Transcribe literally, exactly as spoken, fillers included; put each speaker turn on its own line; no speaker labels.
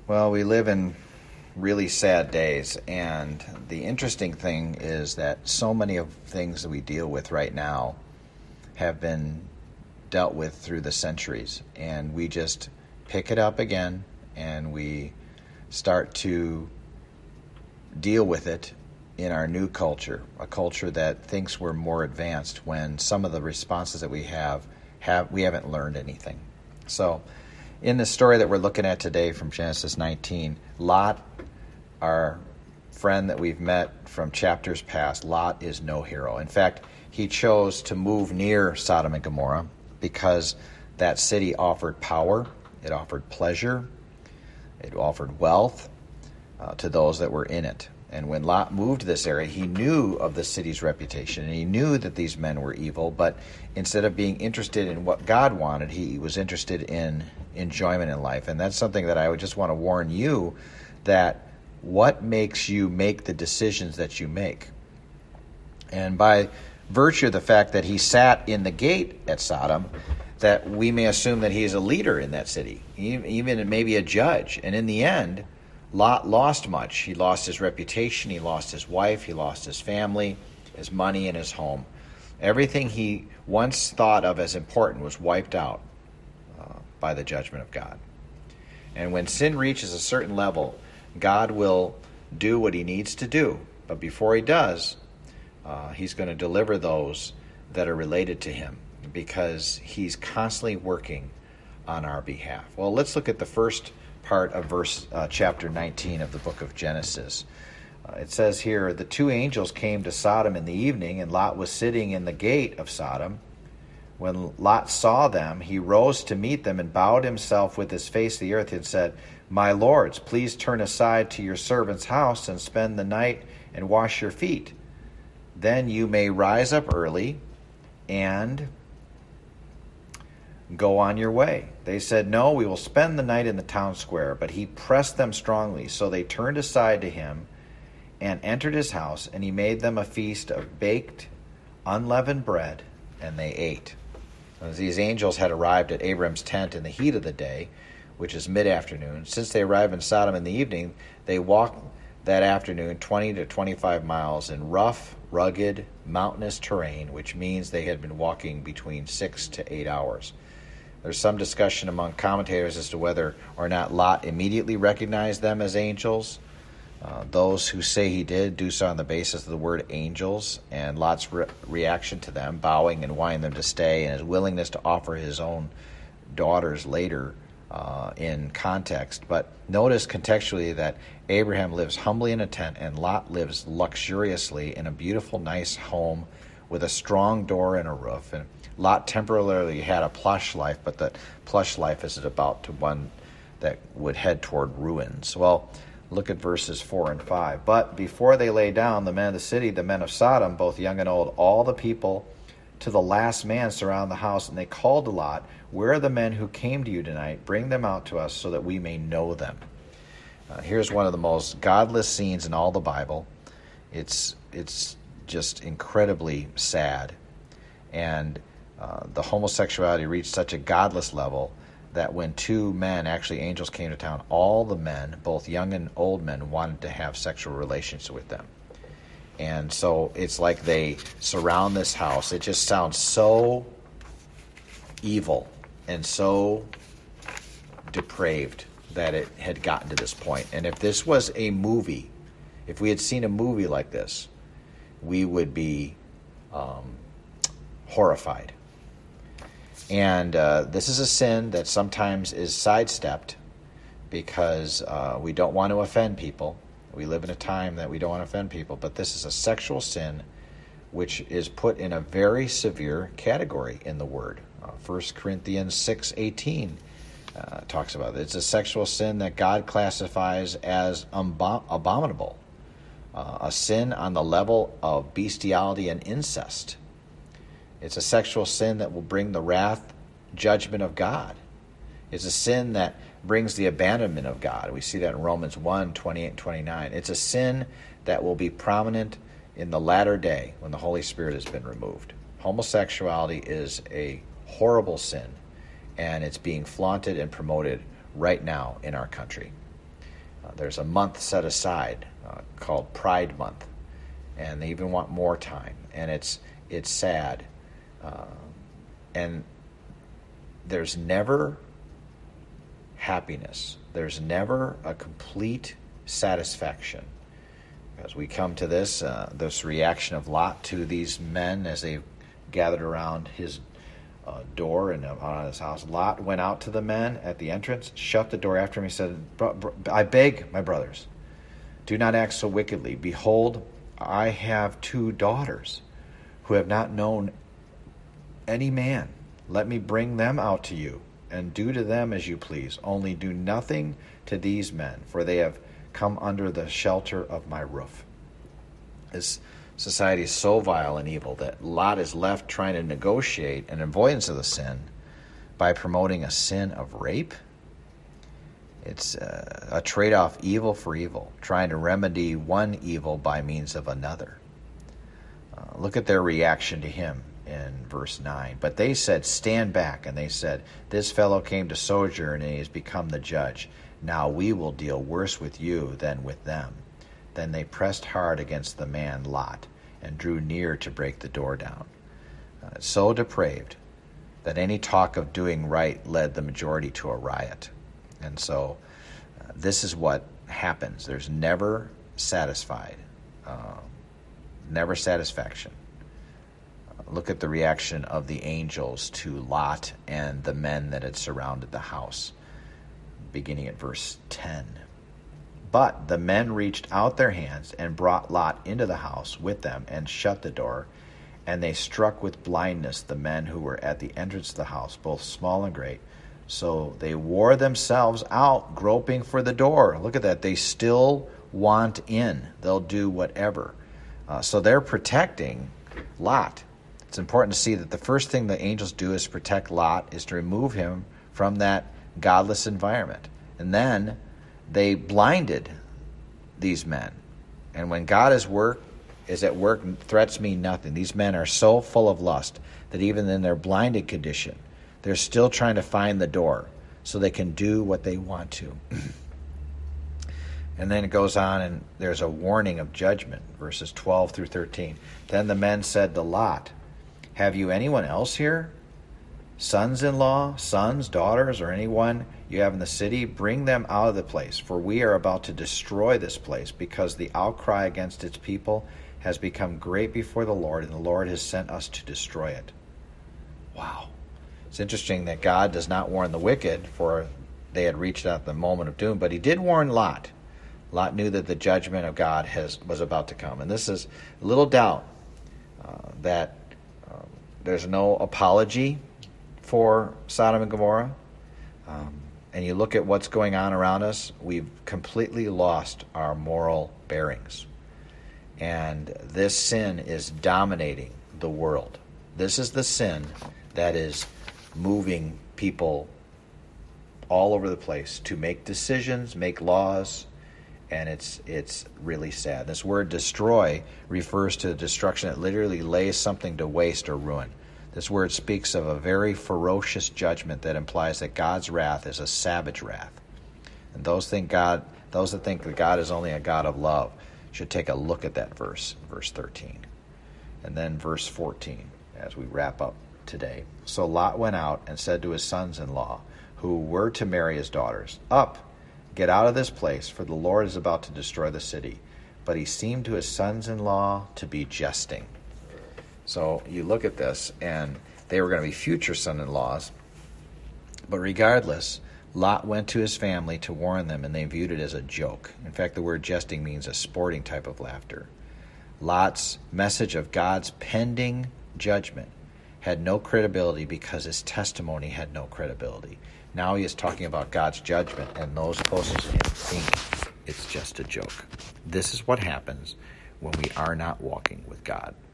Well, we live in really sad days, and the interesting thing is that so many of things that we deal with right now have been dealt with through the centuries, and we just pick it up again and we start to deal with it in our new culture, a culture that thinks we're more advanced when some of the responses that we have, have we haven't learned anything. So in the story that we're looking at today from Genesis nineteen, Lot, our friend that we've met from chapters past, Lot is no hero. In fact, he chose to move near Sodom and Gomorrah because that city offered power, it offered pleasure, it offered wealth uh, to those that were in it. And when Lot moved to this area, he knew of the city's reputation, and he knew that these men were evil, but instead of being interested in what God wanted, he was interested in enjoyment in life. And that's something that I would just want to warn you, that what makes you make the decisions that you make? And by virtue of the fact that he sat in the gate at Sodom, that we may assume that he is a leader in that city, even maybe a judge. And in the end, Lot lost much. He lost his reputation, he lost his wife, he lost his family, his money, and his home. Everything he once thought of as important was wiped out uh, by the judgment of God. And when sin reaches a certain level, God will do what he needs to do. But before he does, uh, he's going to deliver those that are related to him, because he's constantly working on our behalf. Well, let's look at the first part of verse uh, chapter nineteen of the book of Genesis. Uh, it says here, the two angels came to Sodom in the evening, and Lot was sitting in the gate of Sodom. When Lot saw them, he rose to meet them and bowed himself with his face to the earth and said, "My lords, please turn aside to your servant's house and spend the night and wash your feet. Then you may rise up early and go on your way." They said, "No, we will spend the night in the town square." But he pressed them strongly, so they turned aside to him and entered his house, and he made them a feast of baked, unleavened bread, and they ate. As these angels had arrived at Abram's tent in the heat of the day, which is mid-afternoon, since they arrived in Sodom in the evening, they walked that afternoon twenty to twenty-five miles in rough, rugged, mountainous terrain, which means they had been walking between six to eight hours. There's some discussion among commentators as to whether or not Lot immediately recognized them as angels. Uh, those who say he did do so on the basis of the word angels and Lot's re- reaction to them, bowing and wanting them to stay, and his willingness to offer his own daughters later uh, in context. But notice contextually that Abraham lives humbly in a tent and Lot lives luxuriously in a beautiful, nice home with a strong door and a roof. And Lot temporarily had a plush life, but the plush life is about to one that would head toward ruins. Well, look at verses four and five. But before they lay down, the men of the city, the men of Sodom, both young and old, all the people to the last man surround the house, and they called to Lot, "Where are the men who came to you tonight? Bring them out to us so that we may know them." Uh, here's one of the most godless scenes in all the Bible. It's it's just incredibly sad. And uh, the homosexuality reached such a godless level that when two men, actually angels, came to town, all the men, both young and old men, wanted to have sexual relations with them. And so it's like they surround this house. It just sounds so evil and so depraved that it had gotten to this point. And if this was a movie, if we had seen a movie like this, we would be um, horrified. And uh, this is a sin that sometimes is sidestepped because uh, we don't want to offend people. We live in a time that we don't want to offend people, but this is a sexual sin which is put in a very severe category in the Word. Uh, First Corinthians six eighteen uh, talks about it. It's a sexual sin that God classifies as abo- abominable, uh, a sin on the level of bestiality and incest. It's a sexual sin that will bring the wrath, judgment of God. It's a sin that brings the abandonment of God. We see that in Romans one, twenty-eight and twenty-nine. It's a sin that will be prominent in the latter day when the Holy Spirit has been removed. Homosexuality is a horrible sin, and it's being flaunted and promoted right now in our country. Uh, there's a month set aside uh, called Pride Month, and they even want more time, and it's it's sad. Uh, and there's never happiness. There's never a complete satisfaction. As we come to this, uh, this reaction of Lot to these men as they gathered around his uh, door and on his house. Lot went out to the men at the entrance, shut the door after him. He said, I beg, my brothers, do not act so wickedly. Behold, I have two daughters who have not known any man. Let me bring them out to you, and do to them as you please. Only do nothing to these men, for they have come under the shelter of my roof. This society is so vile and evil that Lot is left trying to negotiate an avoidance of the sin by promoting a sin of rape. It's uh, a trade-off, evil for evil, trying to remedy one evil by means of another. Uh, look at their reaction to him in verse nine. But they said, stand back. And they said, this fellow came to sojourn, and he has become the judge. Now we will deal worse with you than with them. Then they pressed hard against the man Lot, and drew near to break the door down. Uh, so depraved that any talk of doing right led the majority to a riot. And so uh, this is what happens. There's never satisfied, uh, never satisfaction. Uh, look at the reaction of the angels to Lot and the men that had surrounded the house, beginning at verse ten. But the men reached out their hands and brought Lot into the house with them and shut the door. And they struck with blindness the men who were at the entrance of the house, both small and great. So they wore themselves out, groping for the door. Look at that. They still want in. They'll do whatever. Uh, so they're protecting Lot. It's important to see that the first thing the angels do is protect Lot, is to remove him from that godless environment. And then they blinded these men. And when God is work is at work, threats mean nothing. These men are so full of lust that even in their blinded condition, they're still trying to find the door so they can do what they want to. And then it goes on, and there's a warning of judgment, verses twelve through thirteen. Then the men said to Lot, have you anyone else here? Sons-in-law, sons, daughters, or anyone you have in the city? Bring them out of the place, for we are about to destroy this place, because the outcry against its people has become great before the Lord, and the Lord has sent us to destroy it. Wow. It's interesting that God does not warn the wicked, for they had reached out the moment of doom, but he did warn Lot. Lot knew that the judgment of God has was about to come. And this is little doubt uh, that um, there's no apology for Sodom and Gomorrah. Um, and you look at what's going on around us, we've completely lost our moral bearings. And this sin is dominating the world. This is the sin that is moving people all over the place to make decisions, make laws, and it's it's really sad. This word destroy refers to destruction that literally lays something to waste or ruin. This word speaks of a very ferocious judgment that implies that God's wrath is a savage wrath. And those think God, those that think that God is only a God of love should take a look at that verse, verse thirteen. And then verse fourteen, as we wrap up today. So Lot went out and said to his sons-in-law, who were to marry his daughters, up, get out of this place, for the Lord is about to destroy the city. But he seemed to his sons-in-law to be jesting. So you look at this, and they were going to be future son-in-laws. But regardless, Lot went to his family to warn them, and they viewed it as a joke. In fact, the word jesting means a sporting type of laughter. Lot's message of God's pending judgment had no credibility because his testimony had no credibility. Now he is talking about God's judgment, and those closest to him think it's just a joke. This is what happens when we are not walking with God.